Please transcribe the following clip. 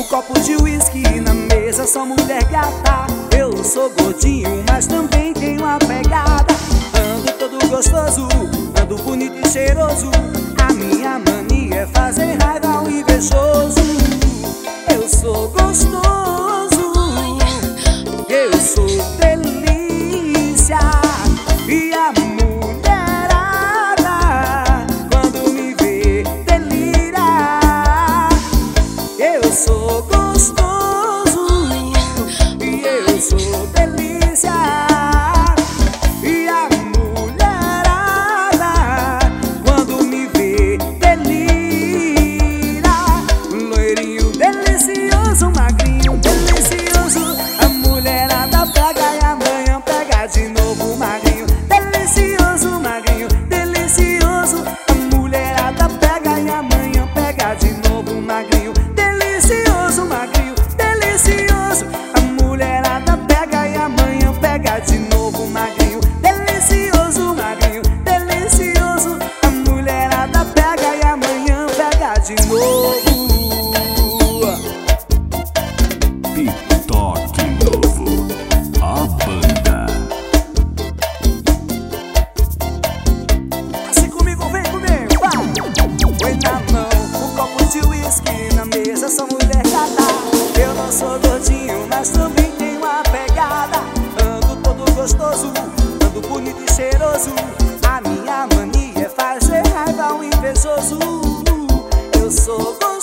copo de uísque na mesa, só mulher gata. Eu sou gordinho, mas também tenho uma pegada. Ando todo gostoso, ando bonito e cheiroso. A minha mania é fazer raiva ao invejoso. Eu sou gostoso, eu sou delícia. E a mulherada, quando me vê, delira. Eu sou gostoso e eu sou delícia. E a mulherada, quando me vê, delira. Loirinho delicioso, magrinho delicioso. A mulherada pega e amanhã pega de novo, magrinho delicioso, magrinho delicioso. A mulherada pega e amanhã pega de novo, magrinho delicioso, magrinho delicioso. A mulherada pega e amanhã pega de novo, magrinho delicioso, magrinho delicioso. A mulherada pega e amanhã pega de novo. E toque novo, a banda. Assim comigo, vem comigo, vai! Põe na mão um copo de uísque na mesa, só mulher gata. Eu não sou gordinho, mas também tenho uma pegada. Ando todo gostoso, ando bonito e cheiroso. A minha mania é fazer raiva ao invejoso. Eu sou gostoso.